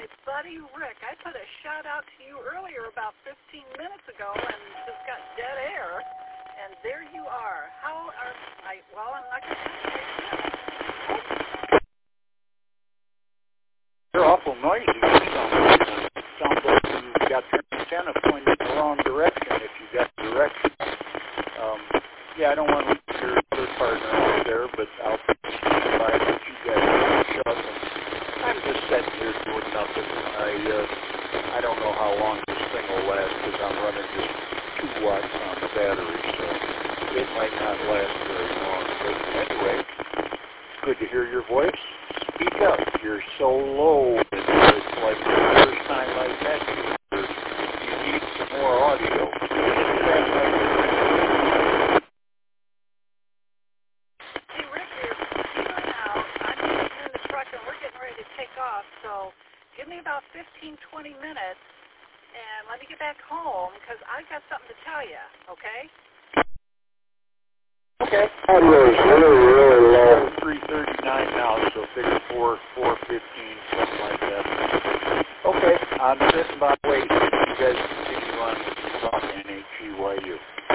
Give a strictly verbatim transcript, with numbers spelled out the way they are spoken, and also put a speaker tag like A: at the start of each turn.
A: buddy Rick. I put a shout out to you earlier about fifteen minutes ago and just got dead air. And there you are. How are I? Well, I'm not going to ask you.
B: You're awful noisy. You sound, sound like you got your antenna pointed in the wrong direction if you got direction. Um, yeah, I don't want to leave your other partner out there, but I'll by what you guys shut. I'm just sitting here doing nothing. I uh, I don't know how long this thing will last because I'm running just two watts on the battery, so it might not last very long. But anyway, it's good to hear your voice. Speak up. You're so low. It's, it's like the first time I met you. You need some more audio.
A: Hey, Rick, you're peeling out. I'm getting in the truck, and we're getting ready to take off. So give me about fifteen, twenty minutes, and let me get back home because I've got something to tell you, okay?
B: Okay. Audio's really, really low. three thirty-nine now, so figure four, four fifteen, something like that. Okay, I'm sitting by waiting. You guys continue on talking N H E Y U.